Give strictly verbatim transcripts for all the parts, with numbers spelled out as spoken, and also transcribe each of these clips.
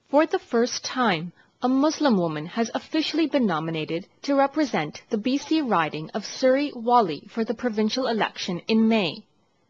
For the first time, a Muslim woman has officially been nominated to represent the B C riding of Surrey Whalley for the provincial election in May.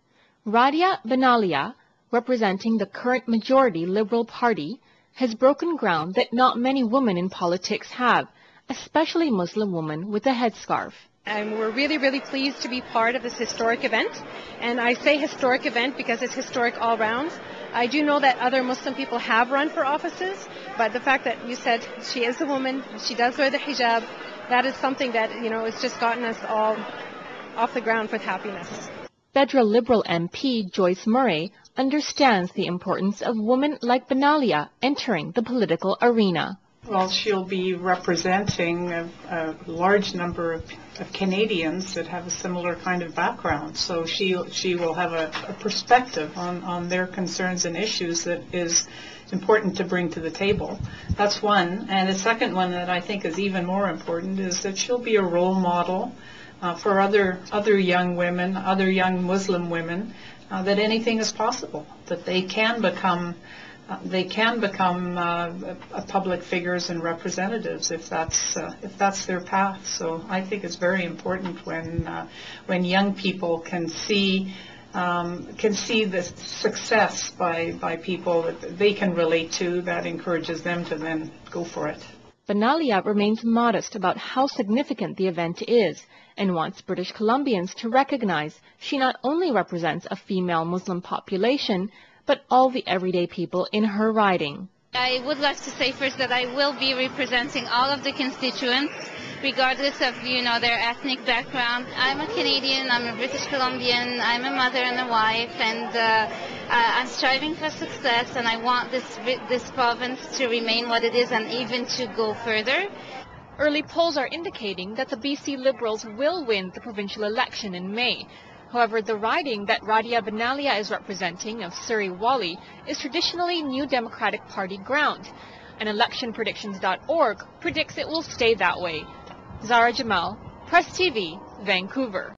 Radia Benalia, representing the current majority Liberal Party, has broken ground that not many women in politics have, especially Muslim women with a headscarf. And we're really, really pleased to be part of this historic event. And I say historic event because it's historic all round. I do know that other Muslim people have run for offices, but the fact that you said she is a woman, she does wear the hijab, that is something that, you know, it's just gotten us all off the ground with happiness. Federal Liberal M P Joyce Murray understands the importance of women like Benalia entering the political arena. Well, she'll be representing a, a large number of, of Canadians that have a similar kind of background. So she she will have a, a perspective on, on their concerns and issues that is important to bring to the table. That's one. And the second one that I think is even more important is that she'll be a role model uh, for other other young women, other young Muslim women, uh, that anything is possible, that they can become Uh, they can become uh, uh, public figures and representatives if that's uh, if that's their path. So I think it's very important when uh, when young people can see um, can see the success by by people that they can relate to. That encourages them to then go for it. Benalia remains modest about how significant the event is and wants British Columbians to recognize she not only represents a female Muslim population, but all the everyday people in her riding. I would like to say first that I will be representing all of the constituents, regardless of, you know, their ethnic background. I'm a Canadian, I'm a British Columbian, I'm a mother and a wife, and uh, I'm striving for success, and I want this, this province to remain what it is and even to go further. Early polls are indicating that the B C Liberals will win the provincial election in May. However, the riding that Radia Benalia is representing of Surrey Whalley is traditionally New Democratic Party ground, and election predictions dot org predicts it will stay that way. Zara Jamal, Press T V, Vancouver.